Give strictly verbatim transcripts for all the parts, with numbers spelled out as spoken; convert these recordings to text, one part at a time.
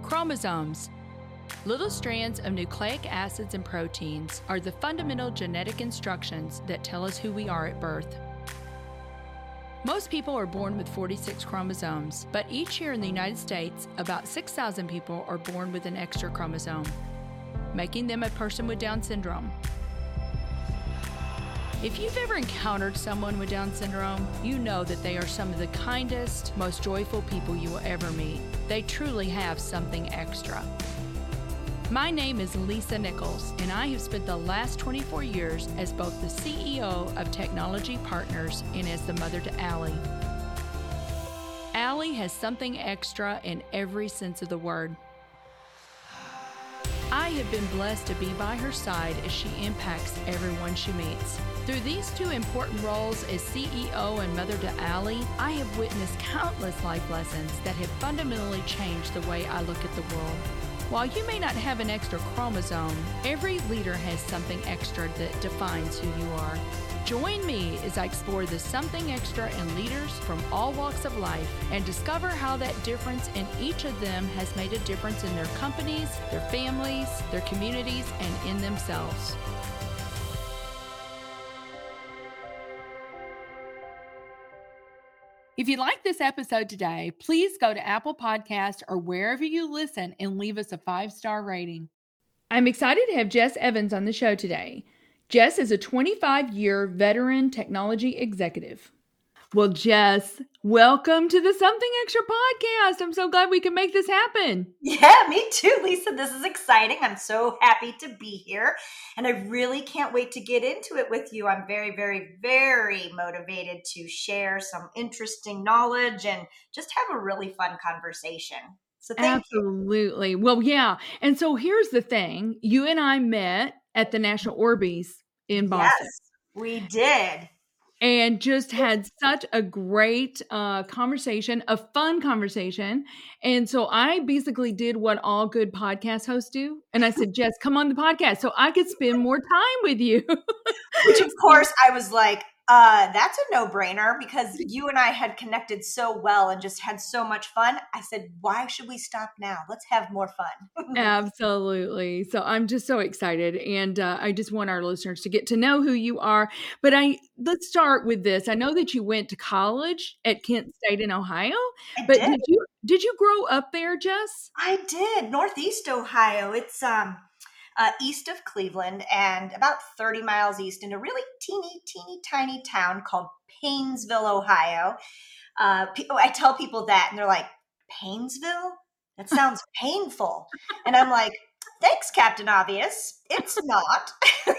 Chromosomes. Little strands of nucleic acids and proteins are the fundamental genetic instructions that tell us who we are at birth. Most people are born with forty-six chromosomes, but each year in the United States, about six thousand people are born with an extra chromosome, making them a person with Down syndrome. If you've ever encountered someone with Down syndrome, you know that they are some of the kindest, most joyful people you will ever meet. They truly have something extra. My name is Lisa Nichols, and I have spent the last twenty-four years as both the C E O of Technology Partners and as the mother to Allie. Allie has something extra in every sense of the word. I have been blessed to be by her side as she impacts everyone she meets. Through these two important roles as C E O and mother to Allie, I have witnessed countless life lessons that have fundamentally changed the way I look at the world. While you may not have an extra chromosome, every leader has something extra that defines who you are. Join me as I explore the something extra in leaders from all walks of life and discover how that difference in each of them has made a difference in their companies, their families, their communities, and in themselves. If you like this episode today, please go to Apple Podcasts or wherever you listen and leave us a five-star rating. I'm excited to have Jess Evans on the show today. Jess is a twenty-five-year veteran technology executive. Well, Jess, welcome to the Something Extra podcast. I'm so glad we can make this happen. Yeah, me too, Lisa. This is exciting. I'm so happy to be here, and I really can't wait to get into it with you. I'm very, very, very motivated to share some interesting knowledge and just have a really fun conversation. So thank Absolutely. You. Well, yeah. And so here's the thing. You and I met at the National Orbeez in Boston. Yes, we did. And just had such a great uh, conversation, a fun conversation. And so I basically did what all good podcast hosts do. And I said, Jess, come on the podcast so I could spend more time with you. Which, of course, I was like, uh, that's a no-brainer because you and I had connected so well and just had so much fun. I said, why should we stop now? Let's have more fun. Absolutely. So I'm just so excited. And uh, I just want our listeners to get to know who you are. But I let's start with this. I know that you went to college at Kent State in Ohio. I but did. did you did you grow up there, Jess? I did. Northeast Ohio. It's um uh, east of Cleveland and about thirty miles east in a really teeny, teeny, tiny town called Paynesville, Ohio. Uh, I tell people that and they're like, Paynesville? That sounds painful. And I'm like, thanks, Captain Obvious. It's not.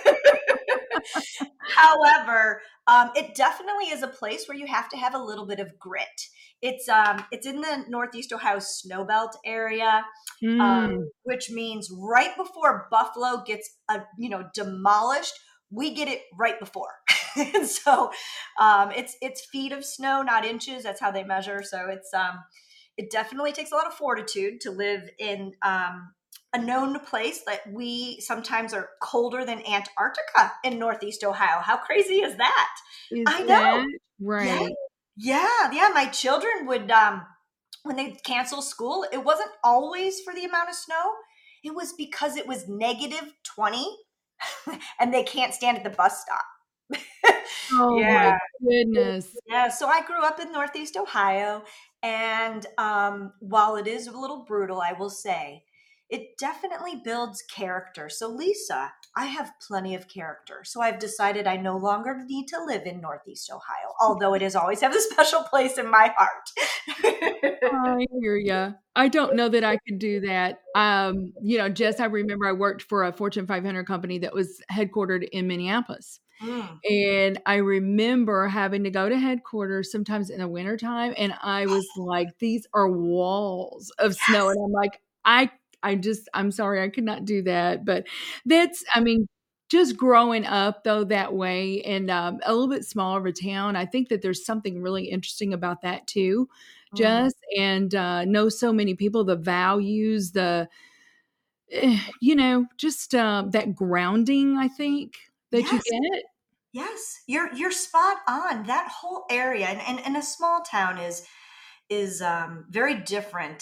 However, um, it definitely is a place where you have to have a little bit of grit. It's um, it's in the Northeast Ohio Snowbelt area, mm. um, which means right before Buffalo gets uh, you know demolished, we get it right before. And so um, it's it's feet of snow, not inches. That's how they measure. So it's um, it definitely takes a lot of fortitude to live in um, a known place that we sometimes are colder than Antarctica in Northeast Ohio. How crazy is that? Is I know. That right. Yeah. yeah, yeah. My children would, um, when they cancel school, it wasn't always for the amount of snow. It was because it was negative twenty and they can't stand at the bus stop. Oh yeah. My goodness. Yeah. So I grew up in Northeast Ohio. And um, while it is a little brutal, I will say, it definitely builds character. So Lisa, I have plenty of character. So I've decided I no longer need to live in Northeast Ohio, although it has always had a special place in my heart. I hear you. I don't know that I could do that. Um, you know, Jess, I remember I worked for a Fortune five hundred company that was headquartered in Minneapolis. Mm. And I remember having to go to headquarters sometimes in the wintertime. And I was like, these are walls of yes. snow. And I'm like, I I just, I'm sorry, I could not do that. But that's, I mean, just growing up though that way and um, a little bit smaller of a town, I think that there's something really interesting about that too, mm-hmm. Jess, and uh, know so many people, the values, the, eh, you know, just uh, that grounding, I think, that yes. you get. Yes, you're you're spot on. That whole area, and, and, and a small town is is um, very different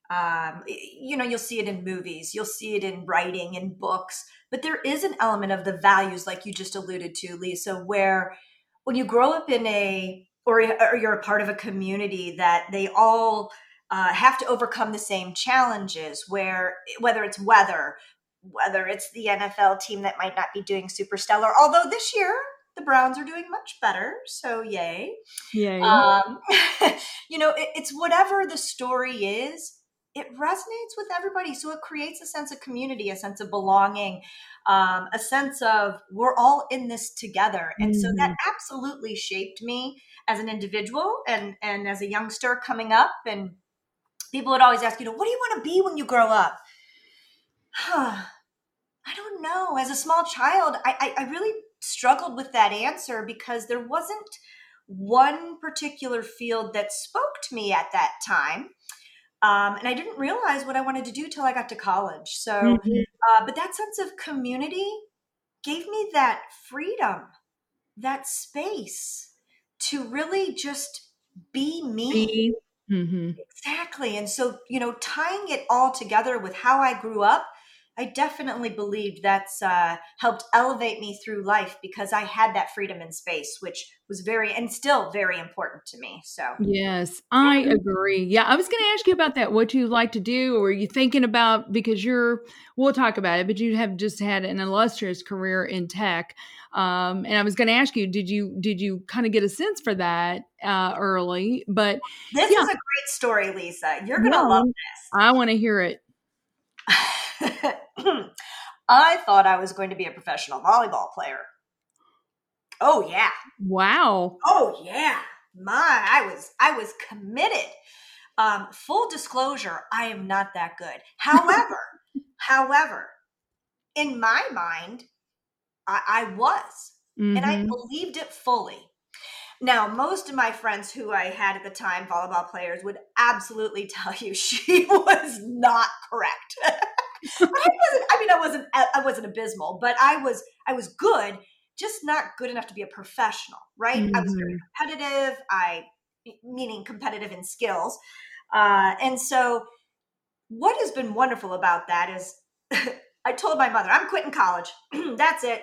Um, you know, you'll see it in movies, you'll see it in writing, in books, but there is an element of the values, like you just alluded to, Lisa, where when you grow up in a, or, or you're a part of a community that they all uh, have to overcome the same challenges, where whether it's weather, whether it's the N F L team that might not be doing super stellar, although this year the Browns are doing much better, so yay. Yay. Um, you know, it, it's whatever the story is, it resonates with everybody. So it creates a sense of community, a sense of belonging, um, a sense of we're all in this together. And mm-hmm. so that absolutely shaped me as an individual and, and as a youngster coming up. And people would always ask, you know, what do you want to be when you grow up? I don't know. As a small child, I, I, I really struggled with that answer because there wasn't one particular field that spoke to me at that time. Um, and I didn't realize what I wanted to do till I got to college. So, mm-hmm. uh, but that sense of community gave me that freedom, that space to really just be me. Mm-hmm. Exactly. And so, you know, tying it all together with how I grew up, I definitely believe that's uh, helped elevate me through life because I had that freedom and space, which was very and still very important to me. So yes, I agree. Yeah, I was going to ask you about that. What you like to do, or are you thinking about? Because you're, we'll talk about it. But you have just had an illustrious career in tech, um, and I was going to ask you, did you did you kind of get a sense for that uh, early? But this yeah. is a great story, Lisa. You're going to yeah, love this. I want to hear it. I thought I was going to be a professional volleyball player. Oh yeah. Wow. Oh yeah. My, I was, I was committed. Um, full disclosure, I am not that good. However, however, in my mind, I, I was, mm-hmm. and I believed it fully. Now, most of my friends who I had at the time, volleyball players, would absolutely tell you she was not correct. But I wasn't, I mean, I wasn't, I wasn't abysmal, but I was, I was good, just not good enough to be a professional, right? Mm-hmm. I was very competitive, I, meaning competitive in skills. Uh, and so what has been wonderful about that is I told my mother, I'm quitting college. That's it.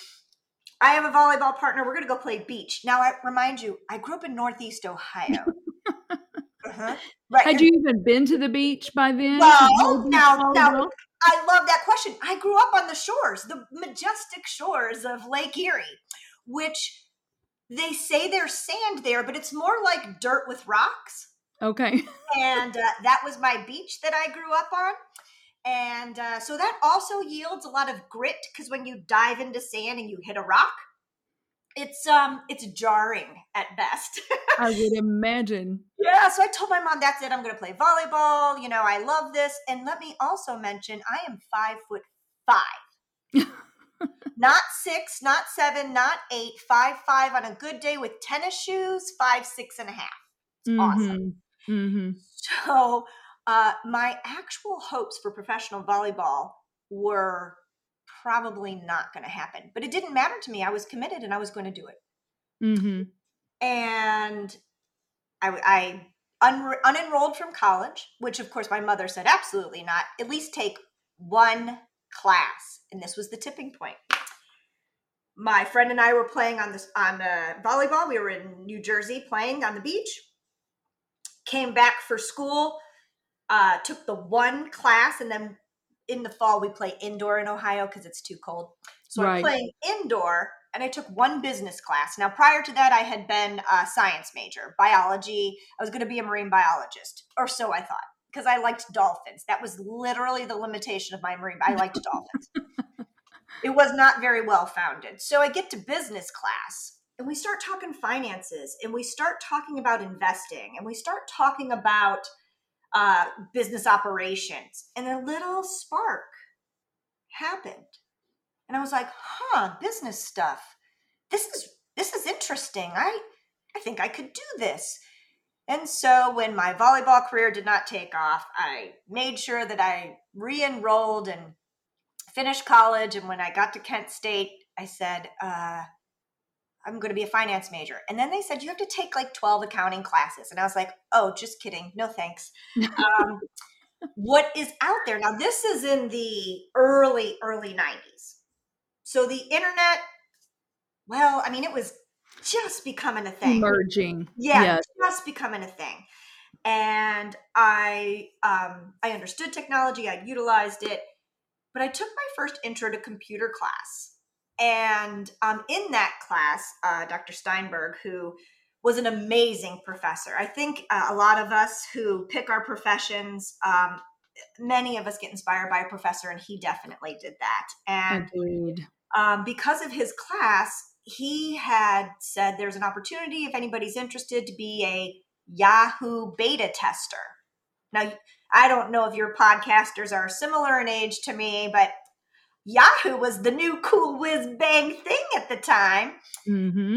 I have a volleyball partner. We're going to go play beach. Now, I remind you, I grew up in Northeast Ohio. uh-huh. Right. Had you even been to the beach by then? Well, now, now, I love that question. I grew up on the shores, the majestic shores of Lake Erie, which they say there's sand there, but it's more like dirt with rocks. Okay. And uh, that was my beach that I grew up on. And uh, so that also yields a lot of grit because when you dive into sand and you hit a rock, it's um it's jarring at best. I would imagine. Yeah, so I told my mom, that's it. I'm going to play volleyball. You know, I love this. And let me also mention, I am five foot five. Not six, not seven, not eight, five, five on a good day with tennis shoes, five, six and a half. It's mm-hmm. awesome. Mm-hmm. So uh, my actual hopes for professional volleyball were probably not going to happen, but it didn't matter to me. I was committed and I was going to do it. Mm-hmm. And I, I un- unenrolled from college, which of course my mother said, absolutely not. At least take one class. And this was the tipping point. My friend and I were playing on this on uh, volleyball. We were in New Jersey playing on the beach. Came back for school, uh, took the one class, and then in the fall we play indoor in Ohio because it's too cold. So right. I'm playing indoor, and I took one business class. Now, prior to that, I had been a science major, biology. I was going to be a marine biologist, or so I thought, because I liked dolphins. That was literally the limitation of my marine. I liked dolphins. It was not very well founded. So I get to business class. And we start talking finances, and we start talking about investing, and we start talking about uh, business operations. And a little spark happened. And I was like, huh, business stuff. This is this is interesting. I I think I could do this. And so when my volleyball career did not take off, I made sure that I re-enrolled and finished college. And when I got to Kent State, I said, uh, I'm going to be a finance major. And then they said, you have to take like twelve accounting classes. And I was like, oh, just kidding. No, thanks. um, what is out there. Now, this is in the early, early nineties. So the internet, well, I mean, it was just becoming a thing. Emerging. Yeah, Yes. just becoming a thing. And I um, I understood technology, I utilized it, but I took my first intro to computer class. And um, in that class, uh, Doctor Steinberg, who was an amazing professor. I think uh, a lot of us who pick our professions, um, many of us get inspired by a professor, and he definitely did that. And Agreed. Um, because of his class, he had said there's an opportunity if anybody's interested to be a Yahoo beta tester. Now, I don't know if your podcasters are similar in age to me, but Yahoo was the new cool whiz bang thing at the time. Mm-hmm.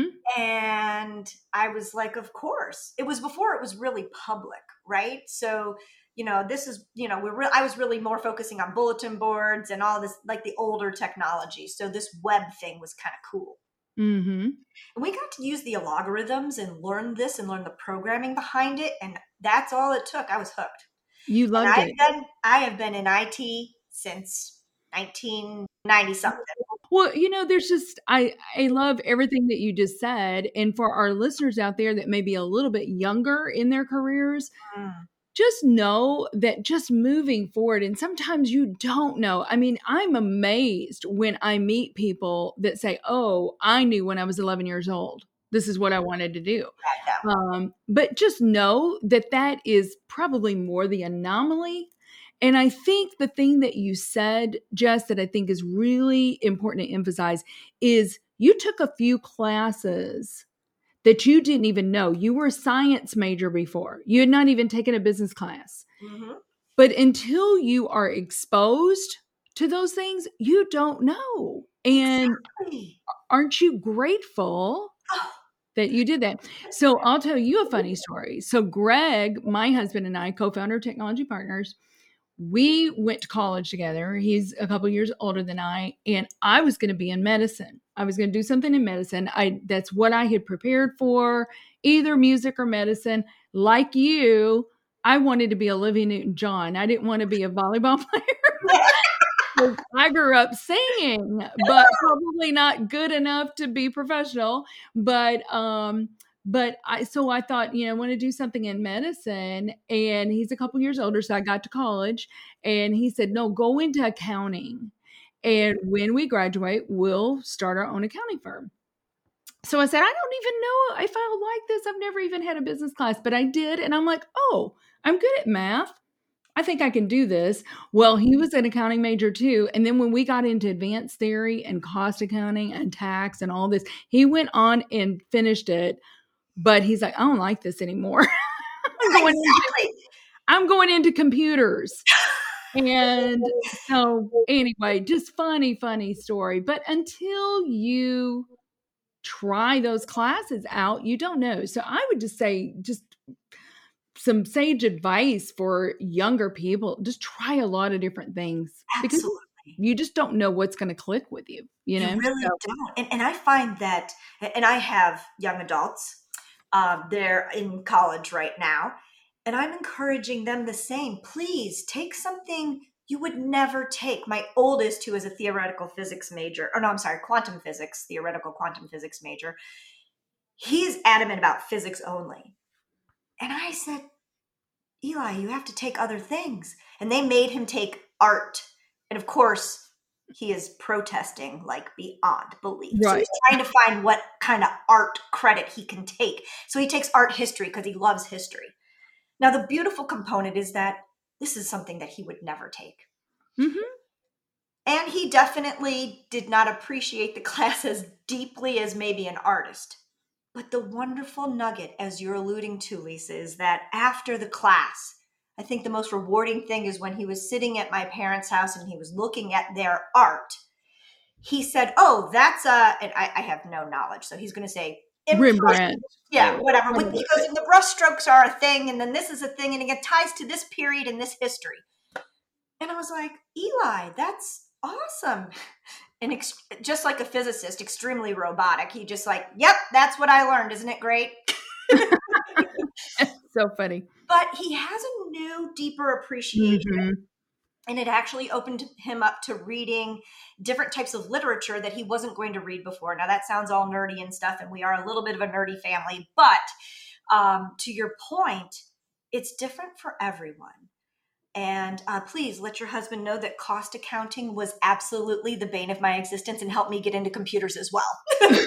And I was like, of course. It was before it was really public, right? So, you know, this is, you know, we're re- I was really more focusing on bulletin boards and all this, like the older technology. So this web thing was kind of cool. Mm-hmm. And we got to use the algorithms and learn this and learn the programming behind it. And that's all it took. I was hooked. You loved and I've it. Been, I have been in I T since nineteen ninety something. Well, you know, there's just, I, I love everything that you just said. And for our listeners out there that may be a little bit younger in their careers, mm. just know that just moving forward, and sometimes you don't know. I mean, I'm amazed when I meet people that say, oh, I knew when I was eleven years old, this is what I wanted to do. Um, but just know that that is probably more the anomaly. And I think the thing that you said, Jess, that I think is really important to emphasize is you took a few classes that you didn't even know. You were a science major before. You had not even taken a business class. Mm-hmm. But until you are exposed to those things, you don't know. And exactly. Aren't you grateful oh. that you did that? So I'll tell you a funny story. So Greg, my husband, and I, co-founder of Technology Partners, we went to college together. He's a couple years older than I, and I was going to be in medicine. I was going to do something in medicine. I that's what I had prepared for, either music or medicine. Like you, I wanted to be Olivia Newton-John. I didn't want to be a volleyball player. I grew up singing, but probably not good enough to be professional. But um But I, so I thought, you know, I want to do something in medicine, and he's a couple years older. So I got to college, and he said, no, go into accounting. And when we graduate, we'll start our own accounting firm. So I said, I don't even know if I would like this. I've never even had a business class, but I did. And I'm like, oh, I'm good at math. I think I can do this. Well, he was an accounting major too. And then when we got into advanced theory and cost accounting and tax and all this, he went on and finished it. But he's like, I don't like this anymore. I'm, going exactly. into, I'm going into computers. And so anyway, just funny, funny story. But until you try those classes out, you don't know. So I would just say, just some sage advice for younger people, just try a lot of different things. Absolutely. Because you just don't know what's going to click with you. You know, you really so. don't. And, and I find that, and I have young adults. Um, they're in college right now, and I'm encouraging them the same. Please take something you would never take. My oldest, who is a theoretical physics major, or no, I'm sorry, quantum physics, theoretical quantum physics major, he's adamant about physics only. And I said, Eli, you have to take other things. And they made him take art. And of course, he is protesting like beyond belief. Right. So he's trying to find what kind of art credit he can take. So he takes art history because he loves history. Now, the beautiful component is that this is something that he would never take. Mm-hmm. And he definitely did not appreciate the class as deeply as maybe an artist. But the wonderful nugget, as you're alluding to, Lisa, is that after the class, I think the most rewarding thing is when he was sitting at my parents' house and he was looking at their art. He said, oh, that's a, and I, I have no knowledge. So he's going to say, Rembrandt. Yeah, whatever. With, because the brush strokes are a thing, and then this is a thing, and it ties to this period in this history. And I was like, Eli, that's awesome. And ex- just like a physicist, extremely robotic. He just like, yep, that's what I learned. Isn't it great? so funny. But he has a new, deeper appreciation. Mm-hmm. And it actually opened him up to reading different types of literature that he wasn't going to read before. Now, that sounds all nerdy and stuff, and we are a little bit of a nerdy family. But um, to your point, it's different for everyone. And uh, please let your husband know that cost accounting was absolutely the bane of my existence and helped me get into computers as well.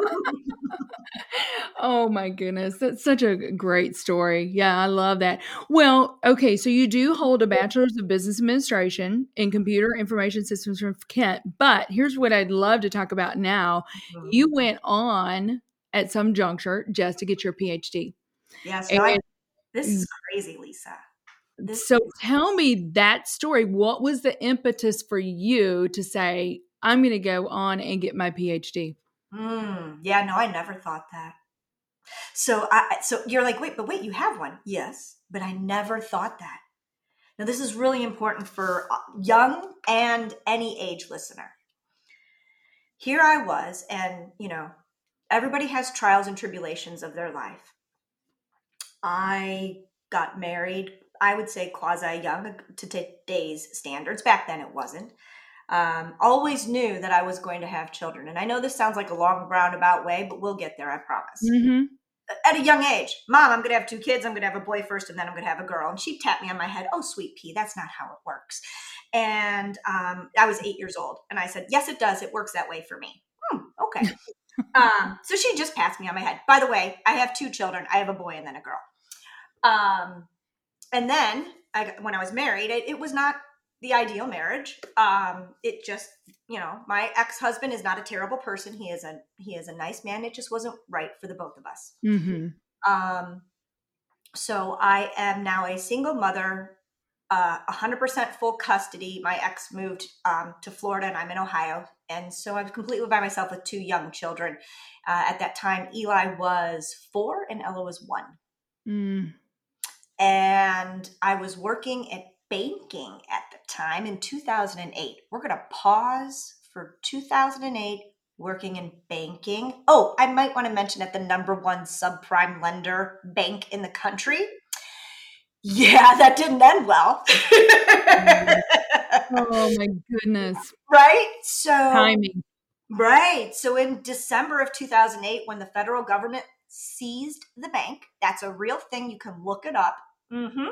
Oh my goodness. That's such a great story. Yeah, I love that. Well, okay. So you do hold a bachelor's of business administration in computer information systems from Kent, but here's what I'd love to talk about now. Mm-hmm. You went on at some juncture just to get your PhD. Yes. Yeah, so I, this is crazy, Lisa. This so is- tell me that story. What was the impetus for you to say, I'm going to go on and get my PhD? Mm, yeah, no, I never thought that. So I, so you're like, wait, but wait, you have one. Yes, but I never thought that. Now, this is really important for young and any age listener. Here I was, and, you know, everybody has trials and tribulations of their life. I got married, I would say quasi young to today's standards. Back then it wasn't. Um, always knew that I was going to have children. And I know this sounds like a long roundabout way, but we'll get there, I promise. Mm-hmm. At a young age, Mom, I'm going to have two kids. I'm going to have a boy first, and then I'm going to have a girl. And she tapped me on my head. Oh, sweet pea, that's not how it works. And um, I was eight years old. And I said, yes, it does. It works that way for me. Hmm, okay. um, so she just passed me on my head. By the way, I have two children. I have a boy and then a girl. Um, and then I, when I was married, it, it was not the ideal marriage. Um, it just, you know, my ex-husband is not a terrible person. He is a, he is a nice man. It just wasn't right for the both of us. Mm-hmm. Um, so I am now a single mother, uh, a hundred percent full custody. My ex moved, um, to Florida and I'm in Ohio. And so I was completely by myself with two young children. Uh, at that time, Eli was four and Ella was one. Mm. And I was working at banking at the time in two thousand eight. We're going to pause for two thousand eight, working in banking. Oh, I might want to mention that the number one subprime lender bank in the country. Yeah, that didn't end well. Oh my goodness. Right? So timing. Right. So in December of two thousand eight, when the federal government seized the bank, that's a real thing. You can look it up. Mm-hmm.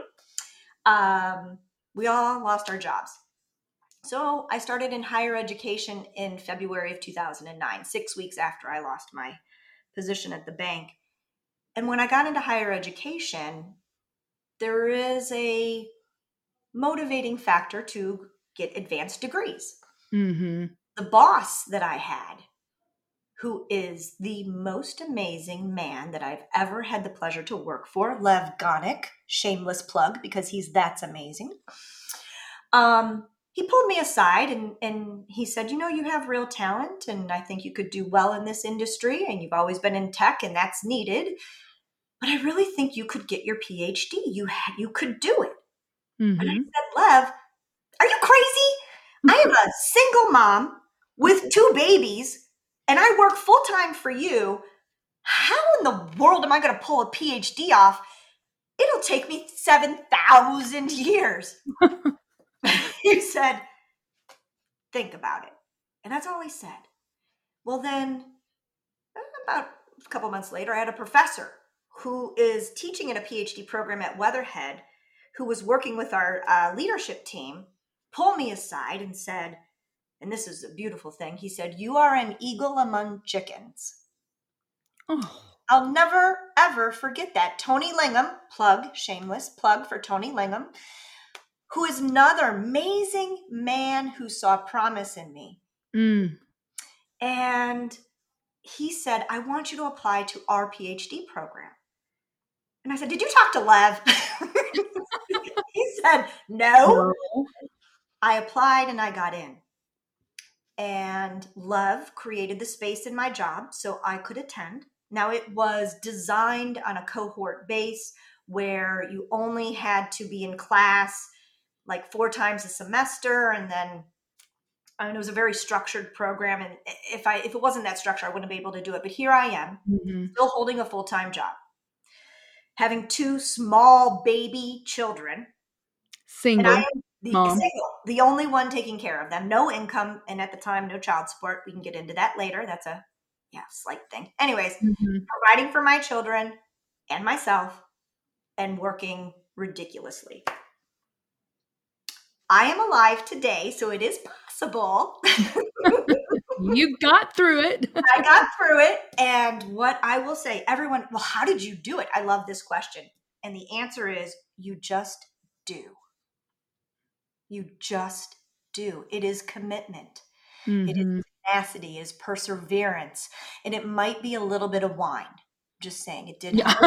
Um, we all lost our jobs. So I started in higher education in February of two thousand nine, six weeks after I lost my position at the bank. And when I got into higher education, there is a motivating factor to get advanced degrees. Mm-hmm. The boss that I had, who is the most amazing man that I've ever had the pleasure to work for, Lev Gonick, shameless plug because he's that's amazing. Um, he pulled me aside and, and he said, you know, you have real talent and I think you could do well in this industry and you've always been in tech and that's needed. But I really think you could get your PhD. You ha- you could do it. Mm-hmm. And I said, Lev, are you crazy? I am a single mom with two babies and I work full-time for you. How in the world am I going to pull a PhD off? It'll take me seven thousand years. He said, think about it. And that's all he said. Well, then about a couple months later, I had a professor who is teaching in a PhD program at Weatherhead, who was working with our uh, leadership team, pull me aside and said, and this is a beautiful thing, he said, you are an eagle among chickens. Oh. I'll never, ever forget that. Tony Lingham, plug, shameless plug for Tony Lingham, who is another amazing man who saw promise in me. Mm. And he said, I want you to apply to our PhD program. And I said, did you talk to Lev? He said, no. no. I applied and I got in. And Lev created the space in my job so I could attend. Now, it was designed on a cohort base where you only had to be in class like four times a semester. And then I mean, it was a very structured program. And if I if it wasn't that structure, I wouldn't be able to do it. But here I am, mm-hmm. still holding a full-time job. having two small baby children. Single. And I am the Mom. single, the only one taking care of them. No income, and at the time, no child support. We can get into that later. That's a yeah, slight thing. Anyways, mm-hmm. providing for my children and myself and working ridiculously. I am alive today, so it is possible. You got through it. I got through it. And what I will say, everyone, well, how did you do it? I love this question. And the answer is you just do. You just do. It is commitment. Mm-hmm. It is tenacity, is perseverance. And it might be a little bit of wine. Just saying, it did yeah.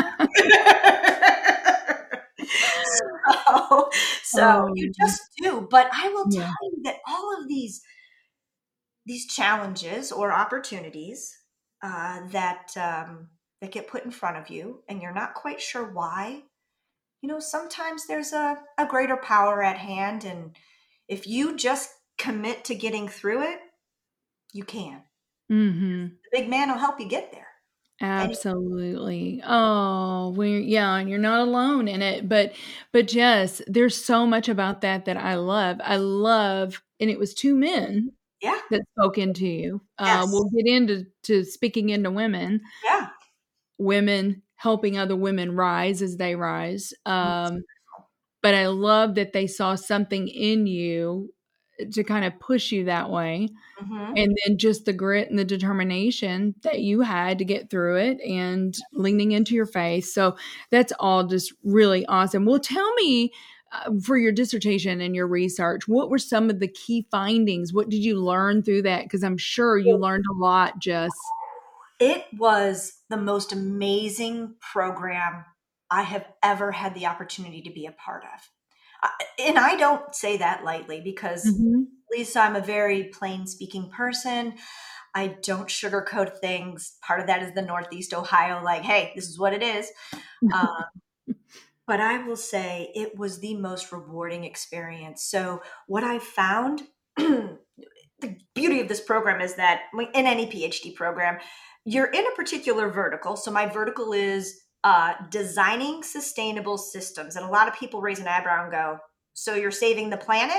so so oh, you just do. But I will tell yeah. you that all of these these challenges or opportunities uh, that um, that get put in front of you, and you're not quite sure why, you know, sometimes there's a, a greater power at hand. And if you just commit to getting through it, you can. Mm-hmm. The big man will help you get there. Absolutely. Oh, we yeah, and you're not alone in it. But but Jess, there's so much about that that I love. I love, and it was two men yeah. that spoke into you. Yes. Uh, we'll get into to speaking into women. Yeah. Women helping other women rise as they rise. Um, but I love that they saw something in you to kind of push you that way. Mm-hmm. And then just the grit and the determination that you had to get through it and leaning into your faith. So that's all just really awesome. Well, tell me uh, for your dissertation and your research, what were some of the key findings? What did you learn through that? Because I'm sure you learned a lot, Jess. It was the most amazing program I have ever had the opportunity to be a part of. Uh, and I don't say that lightly because mm-hmm. Lisa, I'm a very plain speaking person. I don't sugarcoat things. Part of that is the Northeast Ohio, like, hey, this is what it is. Um, but I will say it was the most rewarding experience. So what I found, the beauty of this program is that in any PhD program, you're in a particular vertical. So my vertical is uh, designing sustainable systems. And a lot of people raise an eyebrow and go, so you're saving the planet?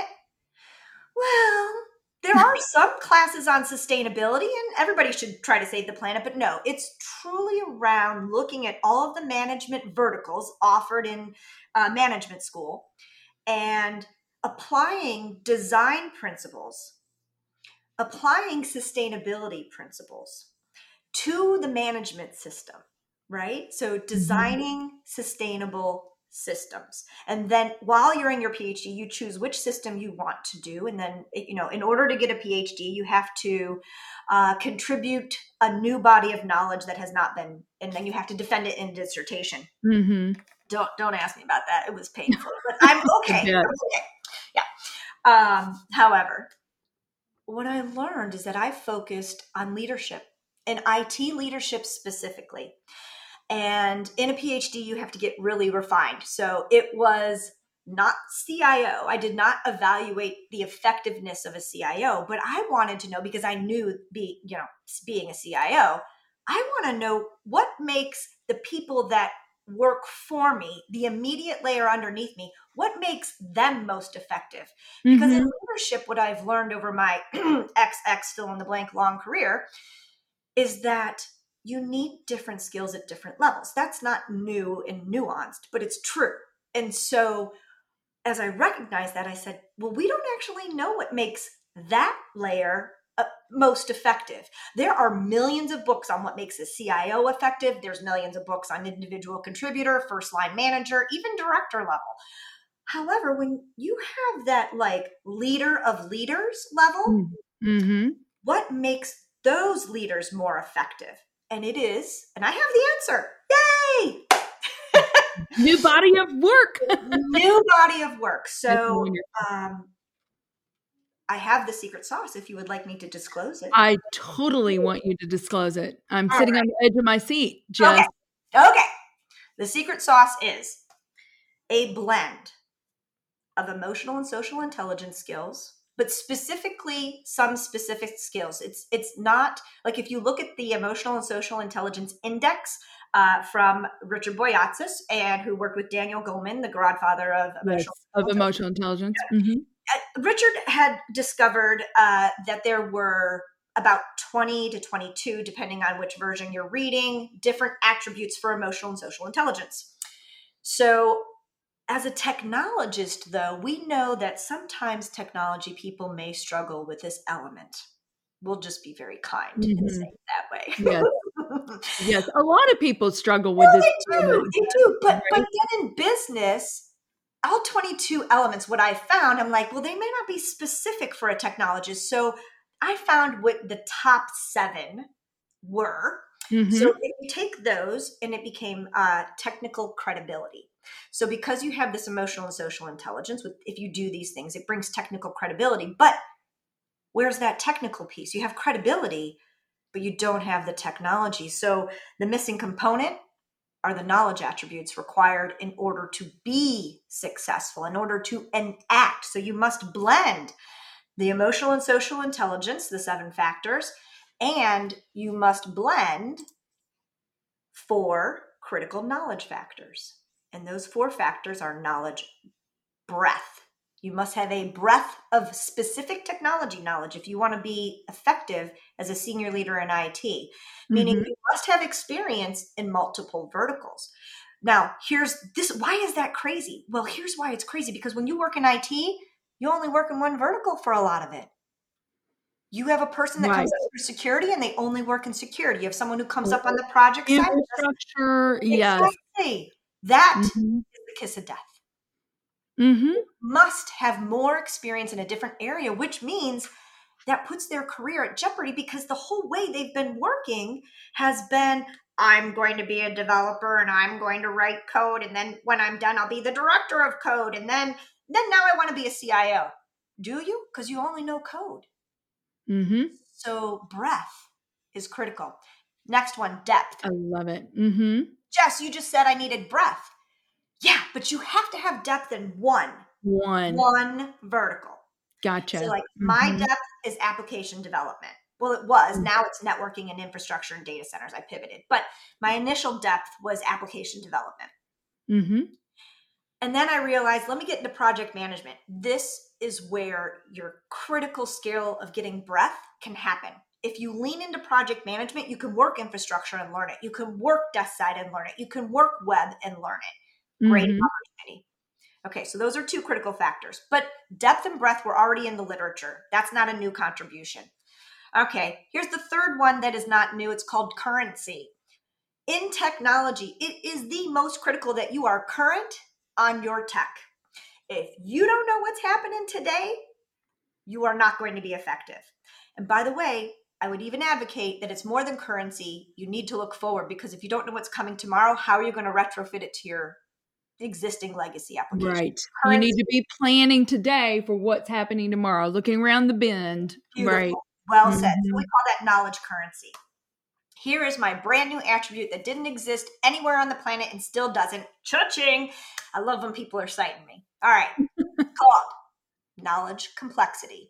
Well, there are some classes on sustainability, and everybody should try to save the planet. But no, it's truly around looking at all of the management verticals offered in uh, management school and applying design principles, applying sustainability principles to the management system, right? So designing mm-hmm. sustainable systems. And then while you're in your PhD, you choose which system you want to do. And then, you know, in order to get a PhD, you have to uh, contribute a new body of knowledge that has not been, and then you have to defend it in dissertation. Mm-hmm. Don't, don't ask me about that. It was painful, but I'm okay. Yeah. I'm okay. Yeah. Um, however, what I learned is that I focused on leadership and I T leadership specifically. And in a PhD, you have to get really refined. So it was not C I O. I did not evaluate the effectiveness of a C I O, but I wanted to know, because I knew be, you know, being a C I O, I want to know what makes the people that work for me, the immediate layer underneath me, what makes them most effective? Because mm-hmm. in leadership, what I've learned over my X X fill in the blank long career is that you need different skills at different levels. That's not new and nuanced, but it's true. And so as I recognized that, I said, well, we don't actually know what makes that layer uh, most effective. There are millions of books on what makes a C I O effective. There's millions of books on individual contributor, first line manager, even director level. However, when you have that like leader of leaders level, mm-hmm. what makes those leaders more effective? And it is, and I have the answer. Yay! New body of work. New body of work. So um, I have the secret sauce if you would like me to disclose it. I totally want you to disclose it. I'm All sitting right. on the edge of my seat. Just. Okay. Okay. The secret sauce is a blend of emotional and social intelligence skills, but specifically some specific skills. It's it's not like if you look at the emotional and social intelligence index, uh, from Richard Boyatzis, and who worked with Daniel Goleman, the godfather of emotional, yes, of emotional intelligence. Mm-hmm. Richard had discovered uh, that there were about twenty to twenty-two, depending on which version you're reading, different attributes for emotional and social intelligence. So as a technologist, though, we know that sometimes technology people may struggle with this element. We'll just be very kind mm-hmm. and say it that way. Yes. Yes. A lot of people struggle with well, this. They do. Element. They do. But, right? but then in business, all twenty-two elements, what I found, I'm like, well, they may not be specific for a technologist. So I found what the top seven were. Mm-hmm. So if you take those, and it became uh, technical credibility. So because you have this emotional and social intelligence, with if you do these things, it brings technical credibility. But where's that technical piece? You have credibility, but you don't have the technology. So the missing component are the knowledge attributes required in order to be successful, in order to enact. So you must blend the emotional and social intelligence, the seven factors, and you must blend four critical knowledge factors. And those four factors are knowledge, breadth. You must have a breadth of specific technology knowledge if you want to be effective as a senior leader in I T, meaning mm-hmm. you must have experience in multiple verticals. Now, here's this. Why is that crazy? Well, here's why it's crazy. Because when you work in I T, you only work in one vertical for a lot of it. You have a person that right. comes up through security and they only work in security. You have someone who comes up on the project side. Infrastructure, yes. Exactly. That mm-hmm. is the kiss of death. Mm-hmm. You must have more experience in a different area, which means that puts their career at jeopardy because the whole way they've been working has been, I'm going to be a developer and I'm going to write code. And then when I'm done, I'll be the director of code. And then, then now I want to be a C I O. Do you? Because you only know code. Mm-hmm. So breadth is critical. Next one, depth. I love it. Mm-hmm. Jess, you just said I needed breadth. Yeah, but you have to have depth in one. One. One vertical. Gotcha. So like mm-hmm. my depth is application development. Well, it was. Mm-hmm. Now it's networking and infrastructure and data centers. I pivoted. But my initial depth was application development. Mm-hmm. And then I realized, let me get into project management. This is where your critical skill of getting breadth can happen. If you lean into project management, you can work infrastructure and learn it. You can work desk side and learn it. You can work web and learn it. Great mm-hmm. opportunity. Okay, so those are two critical factors. But depth and breadth were already in the literature. That's not a new contribution. Okay, here's the third one that is not new. It's called currency. In technology, it is the most critical that you are current on your tech. If you don't know what's happening today, you are not going to be effective. And by the way, I would even advocate that it's more than currency. You need to look forward, because if you don't know what's coming tomorrow, how are you going to retrofit it to your existing legacy application? Right. Currency. You need to be planning today for what's happening tomorrow, looking around the bend. Beautiful. Right. Well mm-hmm. said. So we call that knowledge currency. Here is my brand new attribute that didn't exist anywhere on the planet and still doesn't. Cha-ching. I love when people are citing me. All right. Called knowledge complexity.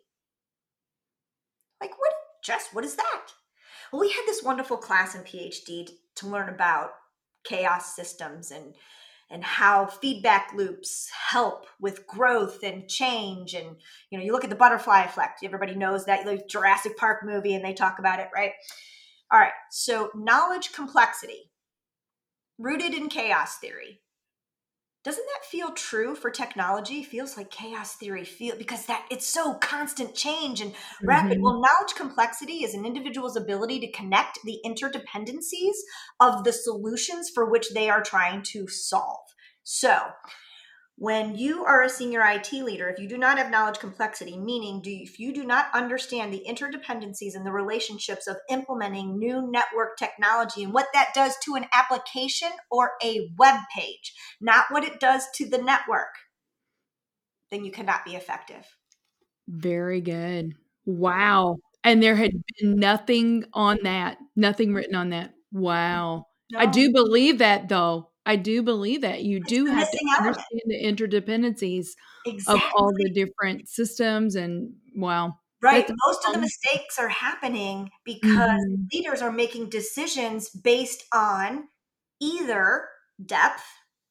Like, what, Jess, what is that? Well, we had this wonderful class in PhD to learn about chaos systems and and how feedback loops help with growth and change. And, you know, you look at the butterfly effect. Everybody knows that, like Jurassic Park movie, and they talk about it, right? All right. So knowledge complexity, rooted in chaos theory. Doesn't that feel true for technology? Feels like chaos theory feel because that it's so constant change and rapid. Mm-hmm. Well, knowledge complexity is an individual's ability to connect the interdependencies of the solutions for which they are trying to solve. So when you are a senior I T leader, if you do not have knowledge complexity, meaning do you, if you do not understand the interdependencies and the relationships of implementing new network technology and what that does to an application or a web page, not what it does to the network, then you cannot be effective. Very good. Wow. And there had been nothing on that, nothing written on that. Wow. No. I do believe that, though. I do believe that you it's do have to understand element. the interdependencies exactly. of all the different systems and wow. Right. Most of the mistakes are happening because mm-hmm. leaders are making decisions based on either depth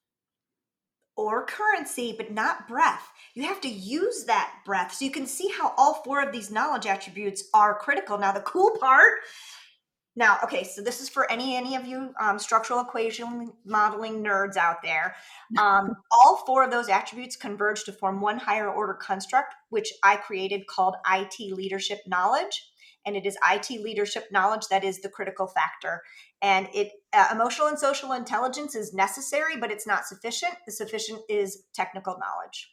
or currency, but not breadth. You have to use that breadth. So you can see how all four of these knowledge attributes are critical. Now, the cool part, now, okay, so this is for any any of you um, structural equation modeling nerds out there. Um, all four of those attributes converge to form one higher order construct, which I created called I T leadership knowledge. And it is I T leadership knowledge that is the critical factor. And it uh, emotional and social intelligence is necessary, but it's not sufficient. The sufficient is technical knowledge.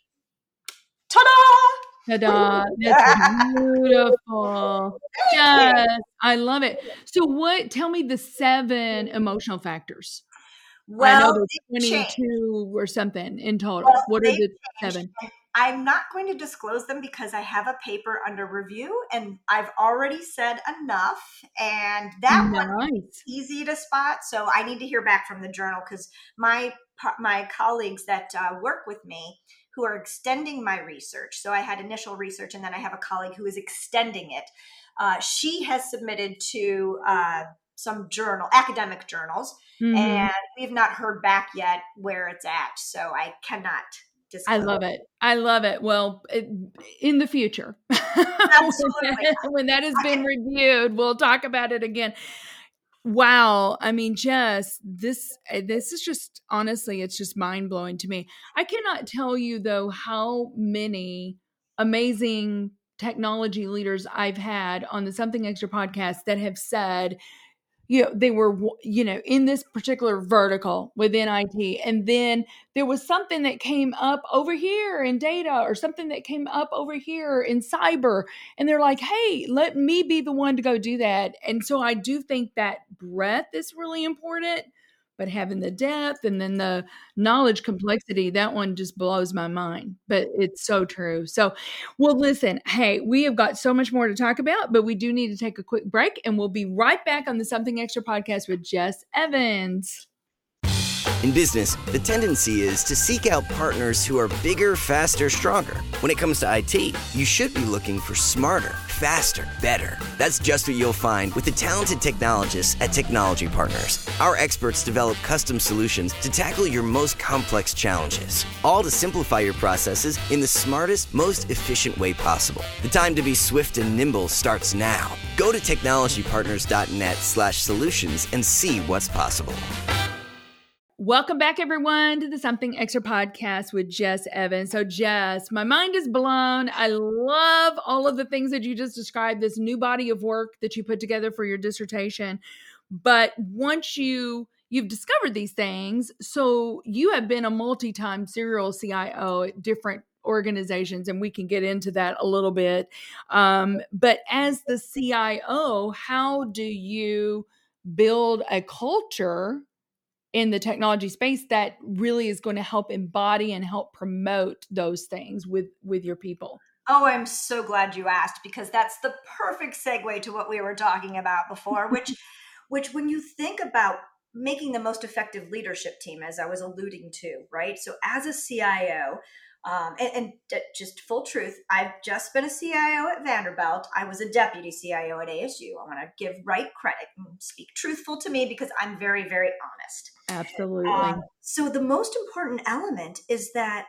Ta-da! Ta-da! That's beautiful. Yes, I love it. So what, tell me the seven emotional factors. Well, I know there's twenty-two or something in total. Well, what are the seven? I'm not going to disclose them because I have a paper under review and I've already said enough. And that nice. one is easy to spot. So I need to hear back from the journal because my my colleagues that uh, work with me who are extending my research. So I had initial research and then I have a colleague who is extending it. Uh, she has submitted to uh, some journal, academic journals, mm-hmm. and we've not heard back yet where it's at. So I cannot disclose. I love it. I love it. Well, it, in the future, absolutely, when that has been reviewed, we'll talk about it again. Wow. I mean, Jess, this, this is just, honestly, it's just mind blowing to me. I cannot tell you though, how many amazing technology leaders I've had on the Something Extra podcast that have said, you know, they were, you know, in this particular vertical within I T. And then there was something that came up over here in data or something that came up over here in cyber. And they're like, hey, let me be the one to go do that. And so I do think that breadth is really important, but having the depth and then the knowledge complexity, that one just blows my mind, but it's so true. So, well, listen, hey, we have got so much more to talk about, but we do need to take a quick break and we'll be right back on the Something Extra podcast with Jess Evans. In business, the tendency is to seek out partners who are bigger, faster, stronger. When it comes to I T, you should be looking for smarter, faster, better. That's just what you'll find with the talented technologists at Technology Partners. Our experts develop custom solutions to tackle your most complex challenges, all to simplify your processes in the smartest, most efficient way possible. The time to be swift and nimble starts now. Go to technologypartners.net slash solutions and see what's possible. Welcome back, everyone, to the Something Extra podcast with Jess Evans. So, Jess, my mind is blown. I love all of the things that you just described, this new body of work that you put together for your dissertation. But once you, you've discovered these things, so you have been a multi-time serial C I O at different organizations, and we can get into that a little bit. Um, but as the C I O, how do you build a culture in the technology space that really is going to help embody and help promote those things with, with your people? Oh, I'm so glad you asked, because that's the perfect segue to what we were talking about before, which, which when you think about making the most effective leadership team, as I was alluding to, right? So as a C I O, Um, and, and d- just full truth, I've just been a C I O at Vanderbilt. I was a deputy C I O at A S U. I want to give right credit and speak truthful to me because I'm very, very honest. Absolutely. Um, so the most important element is that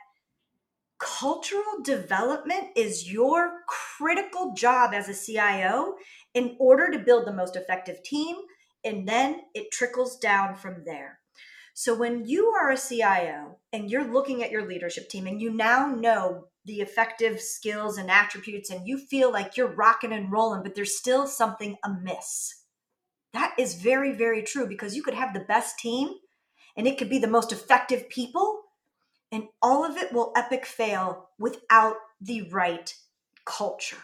cultural development is your critical job as a C I O in order to build the most effective team. And then it trickles down from there. So when you are a C I O and you're looking at your leadership team and you now know the effective skills and attributes and you feel like you're rocking and rolling, but there's still something amiss. That is very, very true, because you could have the best team and it could be the most effective people, and all of it will epic fail without the right culture.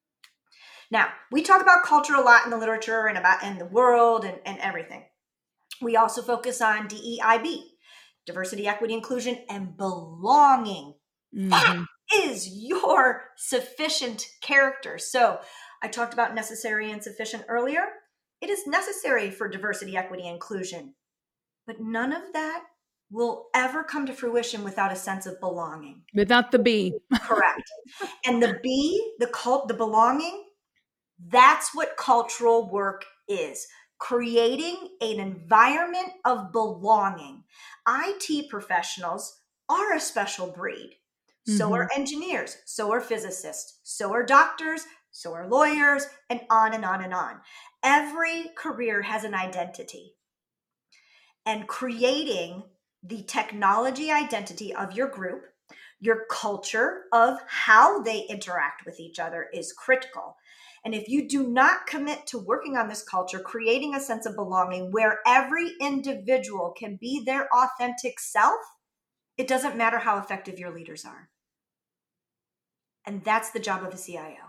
Now, we talk about culture a lot in the literature and about in the world and, and everything. We also focus on D E I B, diversity, equity, inclusion, and belonging. Mm-hmm. That is your sufficient character. So I talked about necessary and sufficient earlier. It is necessary for diversity, equity, inclusion, but none of that will ever come to fruition without a sense of belonging. Without the B. Correct. And the B, the cult, the belonging, that's what cultural work is. creating an environment of belonging. I T professionals are a special breed. So mm-hmm. are engineers, so are physicists, so are doctors, so are lawyers, and on and on and on. Every career has an identity. And creating the technology identity of your group, your culture of how they interact with each other is critical. And if you do not commit to working on this culture, creating a sense of belonging where every individual can be their authentic self, it doesn't matter how effective your leaders are. And that's the job of a C I O.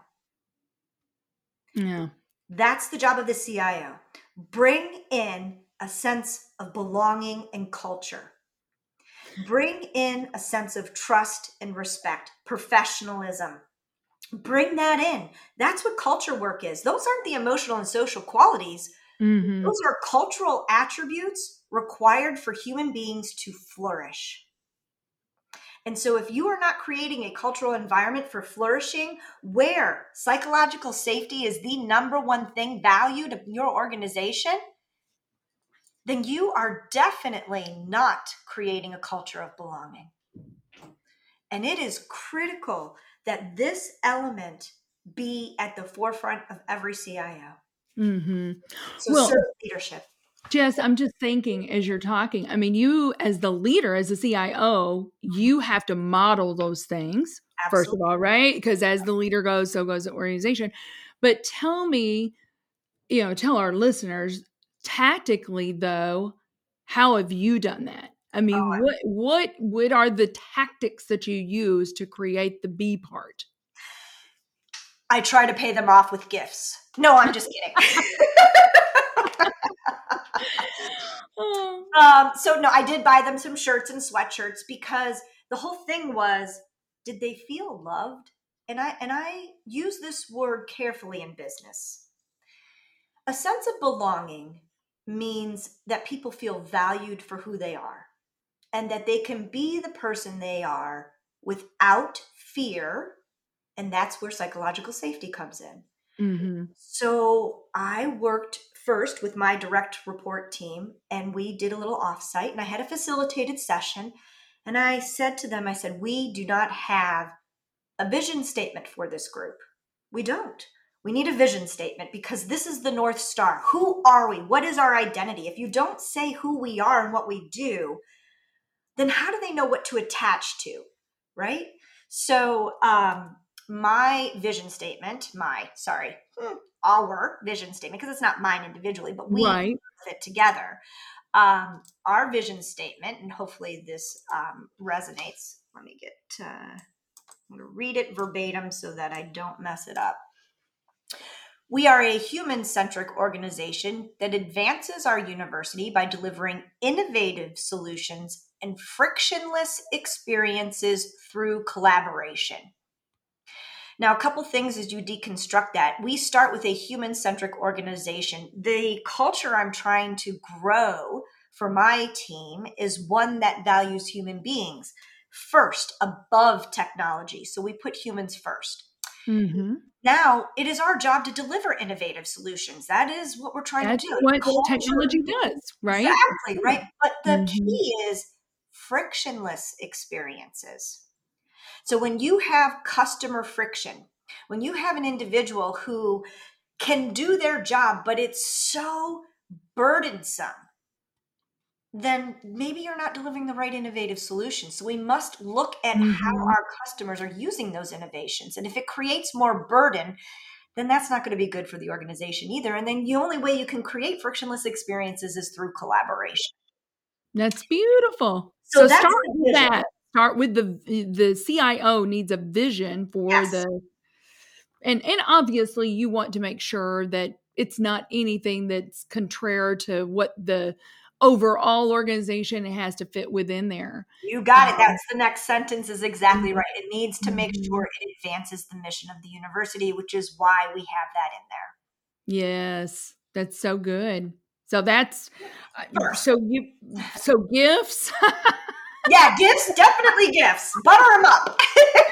Yeah. That's the job of the C I O. Bring in a sense of belonging and culture. Bring in a sense of trust and respect, professionalism. Bring that in. That's what culture work is. Those aren't the emotional and social qualities. Mm-hmm. Those are cultural attributes required for human beings to flourish. And so if you are not creating a cultural environment for flourishing where psychological safety is the number one thing valued in your organization, then you are definitely not creating a culture of belonging. And it is critical that this element be at the forefront of every C I O. Mm-hmm. So well, servant leadership. Jess, I'm just thinking as you're talking, I mean, you as the leader, as a C I O, you have to model those things, Absolutely. First of all, right? Because as the leader goes, so goes the organization. But tell me, you know, tell our listeners, tactically though, how have you done that? I mean, oh, what what what are the tactics that you use to create the B part? I try to pay them off with gifts. No, I'm just kidding. um, so no, I did buy them some shirts and sweatshirts because the whole thing was, did they feel loved? And I and I use this word carefully in business. A sense of belonging means that people feel valued for who they are and that they can be the person they are without fear. And that's where psychological safety comes in. Mm-hmm. So I worked first with my direct report team and we did a little offsite and I had a facilitated session. And I said to them, I said, we do not have a vision statement for this group. We don't. We need a vision statement because this is the North Star. Who are we? What is our identity? If you don't say who we are and what we do, then how do they know what to attach to, right? So um, my vision statement, my, sorry, our vision statement, because it's not mine individually, but we right. fit together. Um, our vision statement, and hopefully this um, resonates. Let me get, uh, I'm going to read it verbatim so that I don't mess it up. We are a human-centric organization that advances our university by delivering innovative solutions and frictionless experiences through collaboration. Now, a couple things as you deconstruct that. We start with a human-centric organization. The culture I'm trying to grow for my team is one that values human beings first, above technology. So we put humans first. Mm-hmm. Now, it is our job to deliver innovative solutions. That is what we're trying That's to do. That's what technology does, right? Exactly, right? But the mm-hmm. key is frictionless experiences. So when you have customer friction, when you have an individual who can do their job, but it's so burdensome, then maybe you're not delivering the right innovative solution. So we must look at mm-hmm. how our customers are using those innovations. And if it creates more burden, then that's not going to be good for the organization either. And then the only way you can create frictionless experiences is through collaboration. That's beautiful. So, so start with that. Start with the the C I O needs a vision for yes. the, and and obviously you want to make sure that it's not anything that's contrary to what the overall organization has to fit within there. You got it. That's the next sentence is exactly right. It needs to make sure it advances the mission of the university, which is why we have that in there. Yes, that's so good. So that's so you so gifts. Yeah, gifts, definitely gifts. Butter them up.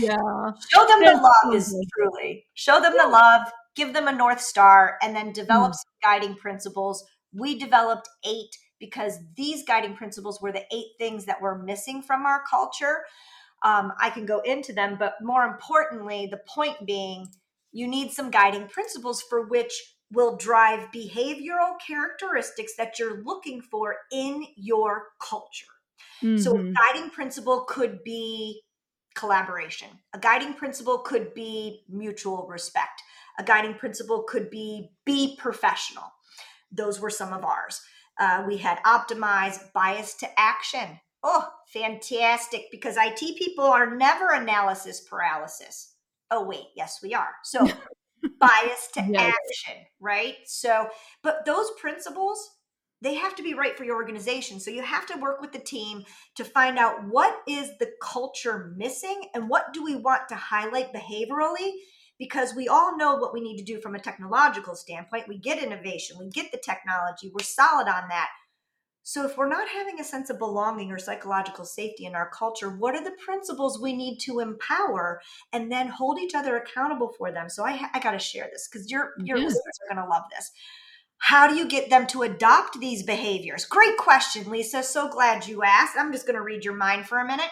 Yeah. Show them That's the love so is good. truly. Show them the love, give them a North Star, and then develop Mm. some guiding principles. We developed eight because these guiding principles were the eight things that were missing from our culture. Um, I can go into them, but more importantly, the point being, you need some guiding principles for which will drive behavioral characteristics that you're looking for in your culture. Mm-hmm. So a guiding principle could be collaboration. A guiding principle could be mutual respect. A guiding principle could be be professional. Those were some of ours. Uh, we had optimize, bias to action. Oh, fantastic, because I T people are never analysis paralysis. Oh, wait, yes, we are. So bias to Yes. action, right? So, but those principles, they have to be right for your organization. So you have to work with the team to find out what is the culture missing and what do we want to highlight behaviorally, because we all know what we need to do from a technological standpoint. We get innovation, we get the technology, we're solid on that. So if we're not having a sense of belonging or psychological safety in our culture, what are the principles we need to empower and then hold each other accountable for them? So I, ha- I got to share this because your, your Yeah. listeners are going to love this. How do you get them to adopt these behaviors? Great question, Lisa. So glad you asked. I'm just going to read your mind for a minute.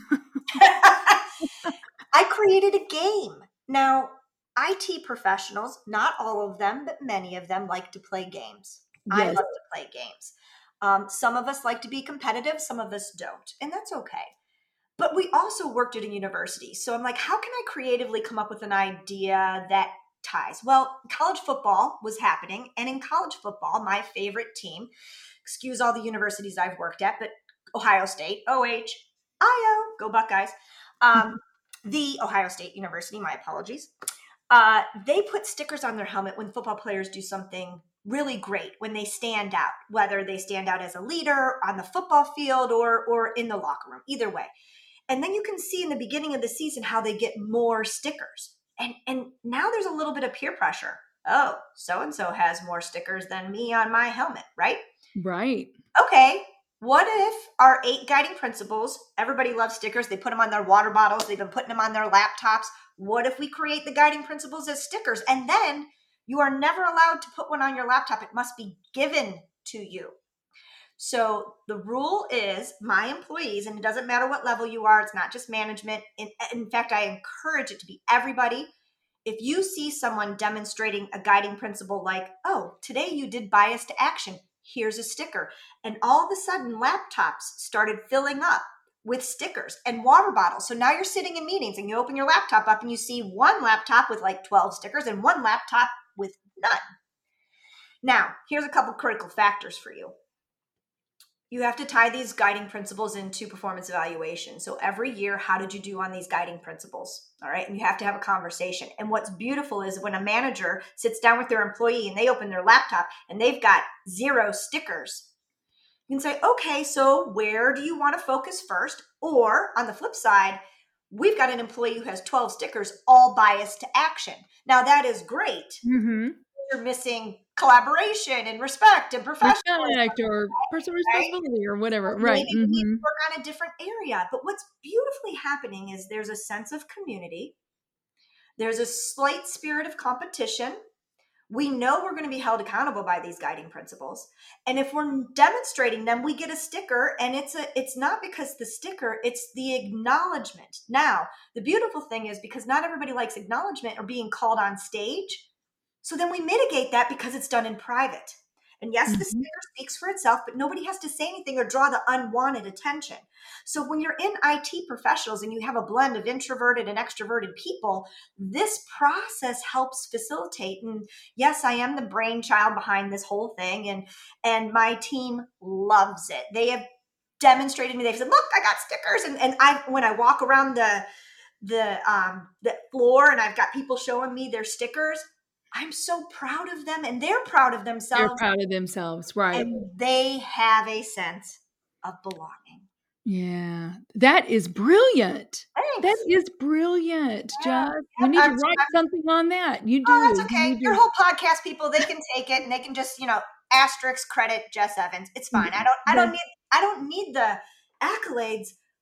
I created a game. Now, I T professionals, not all of them, but many of them like to play games. I Yes. love to play games. Um, some of us like to be competitive, some of us don't, and that's okay. But we also worked at a university. So I'm like, how can I creatively come up with an idea that ties? Well, college football was happening. And in college football, my favorite team, excuse all the universities I've worked at, but Ohio State, O H I O, go Buckeyes. Um, the Ohio State University, my apologies. Uh, they put stickers on their helmet when football players do something really great, when they stand out, whether they stand out as a leader on the football field or or in the locker room, either way. And then you can see in the beginning of the season how they get more stickers. And and now there's a little bit of peer pressure. Oh, so-and-so has more stickers than me on my helmet, right? Right. Okay, what if our eight guiding principles, everybody loves stickers, they put them on their water bottles, they've been putting them on their laptops. What if we create the guiding principles as stickers? And then you are never allowed to put one on your laptop. It must be given to you. So the rule is my employees, and it doesn't matter what level you are, it's not just management. In, in fact, I encourage it to be everybody. If you see someone demonstrating a guiding principle like, oh, today you did bias to action, here's a sticker. And all of a sudden laptops started filling up with stickers and water bottles. So now you're sitting in meetings and you open your laptop up and you see one laptop with like twelve stickers and one laptop with none. Now, here's a couple critical factors for you. You have to tie these guiding principles into performance evaluation. So every year, how did you do on these guiding principles? All right. And you have to have a conversation. And what's beautiful is when a manager sits down with their employee and they open their laptop and they've got zero stickers, you can say, okay, so where do you want to focus first? Or on the flip side, we've got an employee who has twelve stickers, all biased to action. Now that is great. Mm-hmm. You're missing collaboration and respect and professionalism, respect or personal responsibility, right? Or whatever. Maybe right. you Mm-hmm. need to work on a different area. But what's beautifully happening is there's a sense of community. There's a slight spirit of competition. We know we're going to be held accountable by these guiding principles. And if we're demonstrating them, we get a sticker, and it's a it's not because the sticker, it's the acknowledgement. Now, the beautiful thing is because not everybody likes acknowledgement or being called on stage. So then we mitigate that because it's done in private. And yes, mm-hmm. the sticker speaks for itself, but nobody has to say anything or draw the unwanted attention. So when you're in I T professionals and you have a blend of introverted and extroverted people, this process helps facilitate. And yes, I am the brainchild behind this whole thing, and and my team loves it. They have demonstrated to me. They've said, "Look, I got stickers," and and I when I walk around the the um, the floor and I've got people showing me their stickers, I'm so proud of them, and they're proud of themselves. They're proud of themselves, right? And they have a sense of belonging. Yeah, that is brilliant. Thanks. That is brilliant, yeah. Jess. Yeah, you need I'm, to write I'm, something on that. You do. Oh, that's okay. You Your whole podcast, people, they can take it and they can just, you know, asterisk credit Jess Evans. It's fine. I don't. I don't need. I don't need the accolades.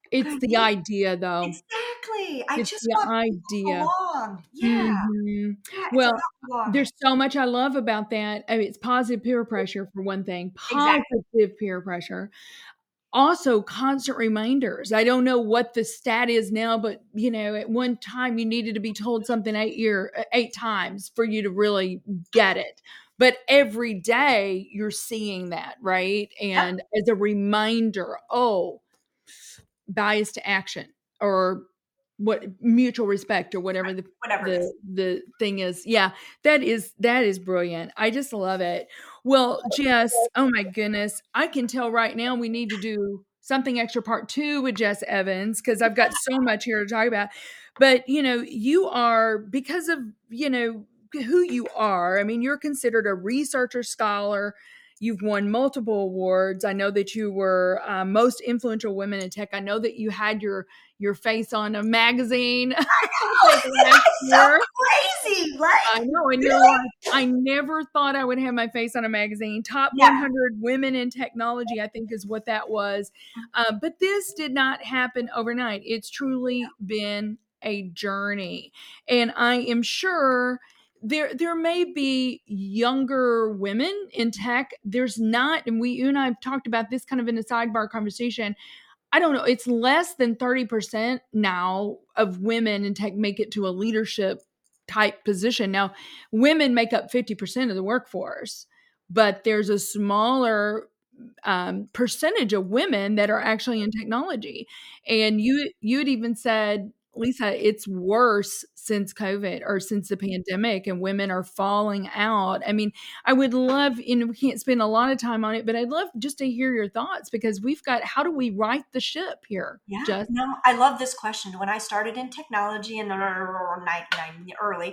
It's the idea, though. Exactly. I It's just the want people to idea. belong. Yeah. Mhm. Yeah. It's Well, about belonging. there's so much I love about that. I mean, it's positive peer pressure for one thing, Exactly. positive peer pressure. Also, constant reminders. I don't know what the stat is now, but you know, at one time you needed to be told something eight year eight times for you to really get it. But every day you're seeing that, right? And Yep. as a reminder, oh, bias to action or what mutual respect or whatever the Whatever it is. the the thing is. Yeah, that is that is brilliant. I just love it. Well, Jess, oh my goodness, I can tell right now we need to do something extra part two with Jess Evans because I've got so much here to talk about. But you know, you are because of you know who you are. I mean, you're considered a researcher scholar. You've won multiple awards. I know that you were uh, most influential women in tech. I know that you had your your face on a magazine. Oh, that's so crazy. Like, I know, and you're really? like, I never thought I would have my face on a magazine. Top Yeah. one hundred women in technology, I think, is what that was. Uh, but this did not happen overnight. It's truly been a journey, and I am sure there there may be younger women in tech. There's not, and we you and I have talked about this kind of in a sidebar conversation. I don't know. It's less than thirty percent now of women in tech make it to a leadership type position. Now, women make up fifty percent of the workforce, but there's a smaller um, percentage of women that are actually in technology. And you you had even said, Lisa, it's worse since COVID or since the pandemic, and women are falling out. I mean, I would love, and we can't spend a lot of time on it, but I'd love just to hear your thoughts because we've got, how do we right the ship here? Yeah, Jess? no, I love this question. When I started in technology in the ninety early,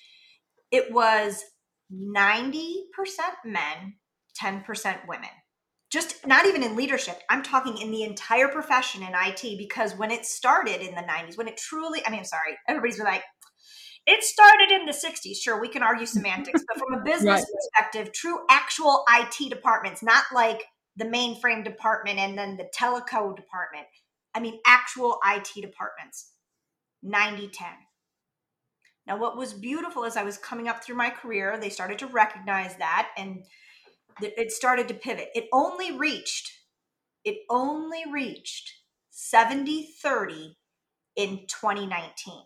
it was ninety percent men, ten percent women. Just not even in leadership. I'm talking in the entire profession in I T, because when it started in the nineties, when it truly, I mean, I'm sorry, everybody's like, it started in the sixties. Sure, we can argue semantics, but from a business Right. perspective, true actual I T departments, not like the mainframe department and then the teleco department. I mean, actual I T departments, ninety ten. Now, what was beautiful as I was coming up through my career, they started to recognize that, and it started to pivot. It only reached, it only reached seventy thirty in twenty nineteen.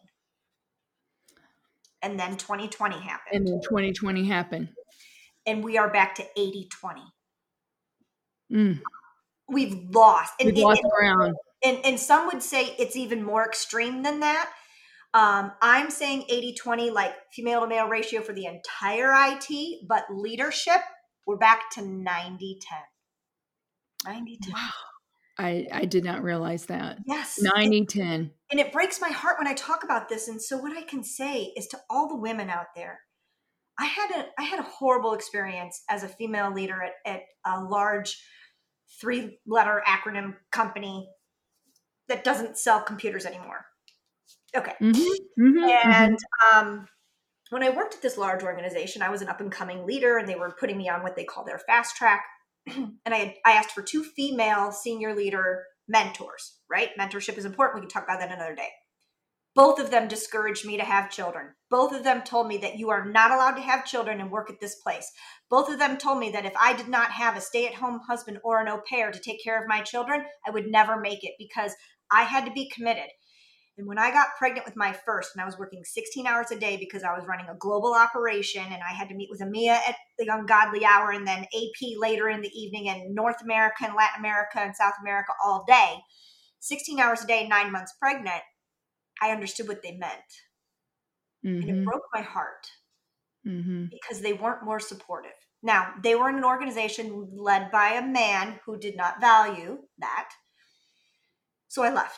And then twenty twenty happened. And then twenty twenty happened. And we are back to eighty twenty. Mm. We've lost. And, We've lost and, ground. And, and some would say it's even more extreme than that. Um, I'm saying eighty twenty, like female to male ratio for the entire I T, but leadership, we're back to ninety ten. ninety ten. Wow. I, I did not realize that. Yes. ninety ten. And it breaks my heart when I talk about this. And so what I can say is to all the women out there, I had a I had a horrible experience as a female leader at, at a large three-letter acronym company that doesn't sell computers anymore. Okay. Mm-hmm, mm-hmm, and mm-hmm. um, when I worked at this large organization, I was an up-and-coming leader, and they were putting me on what they call their fast track. And I had, I asked for two female senior leader mentors, right? Mentorship is important. We can talk about that another day. Both of them discouraged me to have children. Both of them told me that you are not allowed to have children and work at this place. Both of them told me that if I did not have a stay-at-home husband or an au pair to take care of my children, I would never make it because I had to be committed. And when I got pregnant with my first, and I was working sixteen hours a day because I was running a global operation, and I had to meet with EMEA at the ungodly hour and then A P later in the evening, and North America and Latin America and South America all day, sixteen hours a day, nine months pregnant, I understood what they meant. Mm-hmm. And it broke my heart mm-hmm. because they weren't more supportive. Now, they were in an organization led by a man who did not value that. So I left.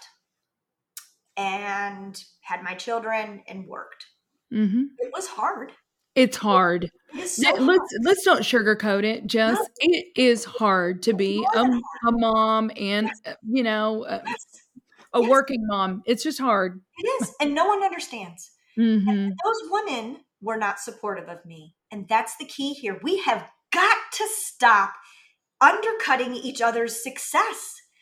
And had my children and worked. Mm-hmm. It was hard. It's hard. It is so let's hard. let's don't sugarcoat it. Just no. It is hard to be a, a mom and yes. you know a, yes. a yes. working mom. It's just hard. It is, and no one understands. Mm-hmm. And those women were not supportive of me, and that's the key here. We have got to stop undercutting each other's success.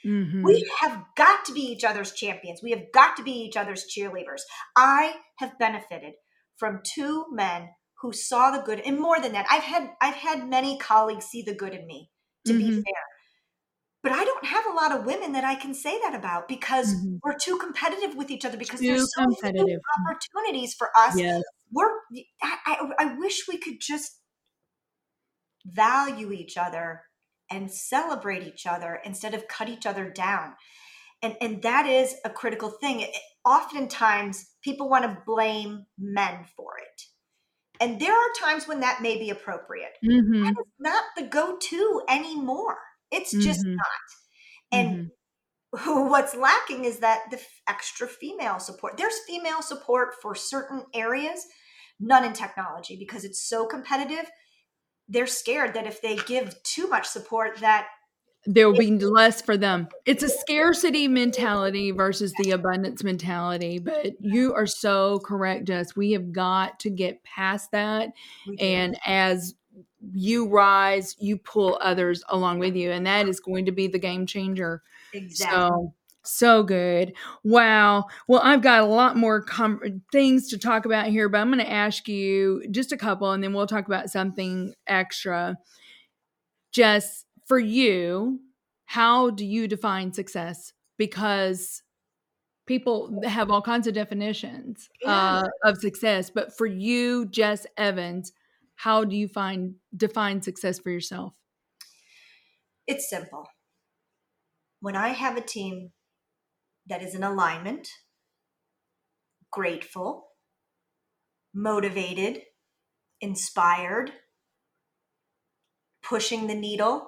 Mm-hmm. We have got to be each other's champions. We have got to be each other's cheerleaders. I have benefited from two men who saw the good, and more than that, I've had I've had many colleagues see the good in me, to Mm-hmm. be fair. But I don't have a lot of women that I can say that about because Mm-hmm. we're too competitive with each other, because Too there's so competitive. few opportunities for us. Yes. We're I, I, I wish we could just value each other and celebrate each other instead of cut each other down. And, and that is a critical thing. It, oftentimes, people want to blame men for it. And there are times when that may be appropriate. Mm-hmm. That is not the go-to anymore. It's just Mm-hmm. not. And mm-hmm. what's lacking is that the extra female support. There's female support for certain areas, none in technology, because it's so competitive. They're scared that if they give too much support, that there will be less for them. It's a scarcity mentality versus the abundance mentality. But you are so correct, Jess. We have got to get past that. And as you rise, you pull others along with you. And that is going to be the game changer. Exactly. So, so good. Wow. Well, I've got a lot more com- things to talk about here, but I'm going to ask you just a couple, and then we'll talk about something extra. Jess, for you, how do you define success? Because people have all kinds of definitions Yeah. uh, of success, but for you, Jess Evans, how do you find define success for yourself? It's simple. When I have a team that is in alignment, grateful, motivated, inspired, pushing the needle,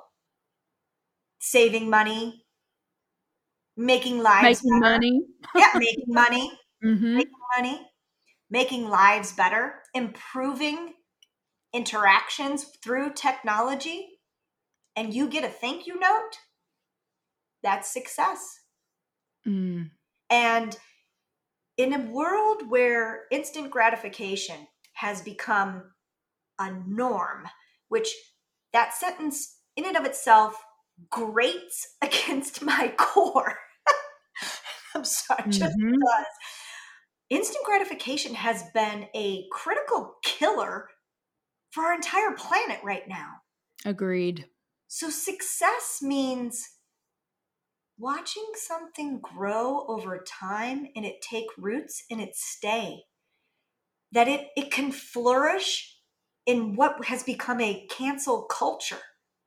saving money, making lives Making better. money. Yeah, making money, Mm-hmm. making money, making lives better, improving interactions through technology, and you get a thank you note, that's success. Mm. And in a world where instant gratification has become a norm, which that sentence in and of itself grates against my core. I'm sorry, Mm-hmm. just does. Instant gratification has been a critical killer for our entire planet right now. Agreed. So success means watching something grow over time and it take roots and it stay. That it, it can flourish in what has become a cancel culture.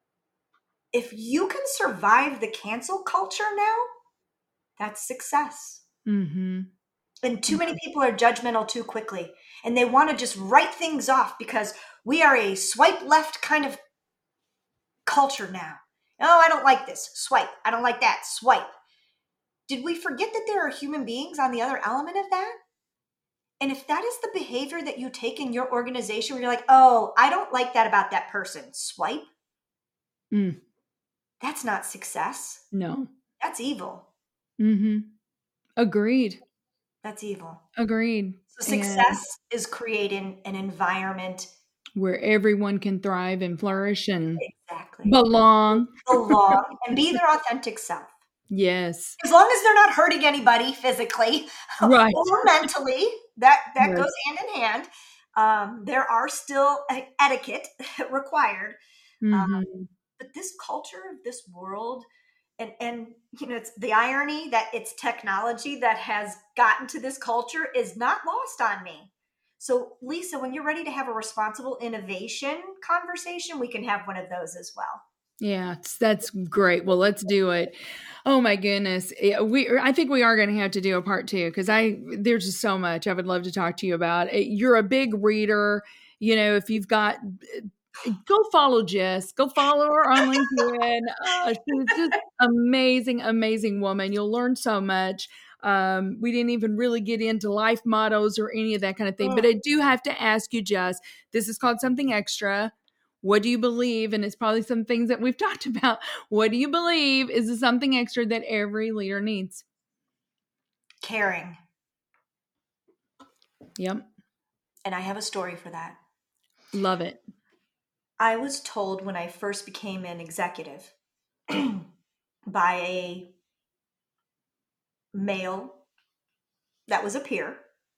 If you can survive the cancel culture now, that's success. Mm-hmm. And too many people are judgmental too quickly. And they want to just write things off because we are a swipe left kind of culture now. Oh, I don't like this. Swipe. I don't like that. Swipe. Did we forget that there are human beings on the other element of that? And if that is the behavior that you take in your organization where you're like, oh, I don't like that about that person. Swipe. Mm. That's not success. No. That's evil. Mm-hmm. Agreed. That's evil. Agreed. So success and is creating an environment where everyone can thrive and flourish and exactly belong. Belong and be their authentic self. Yes. As long as they're not hurting anybody physically right. or mentally, that, that right. goes hand in hand. Um, there are still etiquette required. Mm-hmm. Um, but this culture of this world, and, and you know, it's the irony that it's technology that has gotten to this culture is not lost on me. So Lisa, when you're ready to have a responsible innovation conversation, we can have one of those as well. Yeah, that's great. Well, let's do it. Oh my goodness. We, I think we are going to have to do a part two because I, there's just so much I would love to talk to you about. You're a big reader. You know, if you've got, go follow Jess, go follow her on LinkedIn. Uh, she's just amazing, amazing woman. You'll learn so much. Um, we didn't even really get into life mottos or any of that kind of thing, but I do have to ask you, Jess, this is called Something Extra. What do you believe? And it's probably some things that we've talked about. What do you believe is the something extra that every leader needs? Caring. Yep. And I have a story for that. Love it. I was told when I first became an executive by a male that was a peer.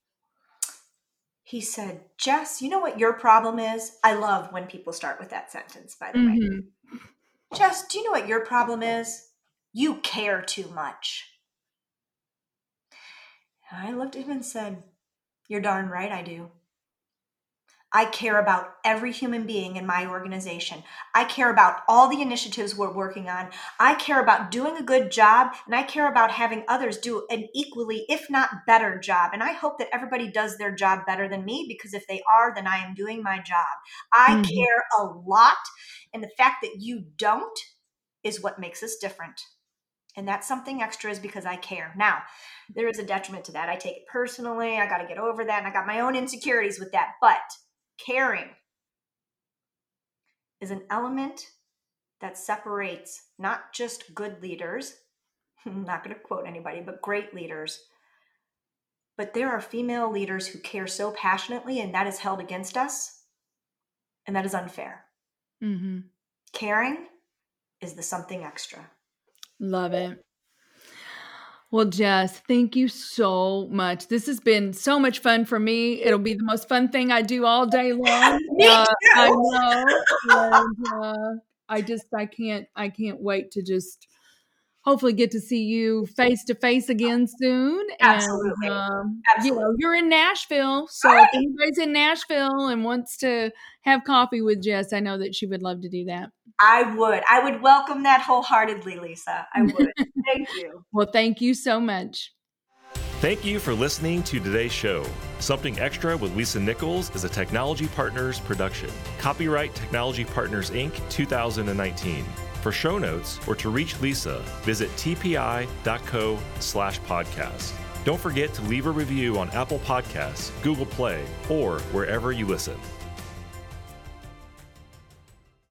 He said, Jess, you know what your problem is? I love when people start with that sentence, by the mm-hmm. way. Jess, do you know what your problem is? You care too much. And I looked at him and said, you're darn right I do. I care about every human being in my organization. I care about all the initiatives we're working on. I care about doing a good job, and I care about having others do an equally, if not better job. And I hope that everybody does their job better than me, because if they are, then I am doing my job. I mm-hmm. care a lot, and the fact that you don't is what makes us different. And that's something extra, is because I care. Now, there is a detriment to that. I take it personally. I got to get over that, and I got my own insecurities with that. But caring is an element that separates not just good leaders, I'm not going to quote anybody, but great leaders. But there are female leaders who care so passionately, and that is held against us, and that is unfair. Mm-hmm. Caring is the something extra. Love it. Well, Jess, thank you so much. This has been so much fun for me. It'll be the most fun thing I do all day long. Me uh, too. I know. And, uh, I just, I can't, I can't wait to just hopefully get to see you face to face again soon. Absolutely. And, um, Absolutely. You know, you're in Nashville. So right. if anybody's in Nashville and wants to have coffee with Jess, I know that she would love to do that. I would. I would welcome that wholeheartedly, Lisa. I would. Thank you. Well, thank you so much. Thank you for listening to today's show. Something Extra with Lisa Nichols is a Technology Partners production. Copyright Technology Partners, Incorporated twenty nineteen. For show notes or to reach Lisa, visit tpi.co slash podcast. Don't forget to leave a review on Apple Podcasts, Google Play, or wherever you listen.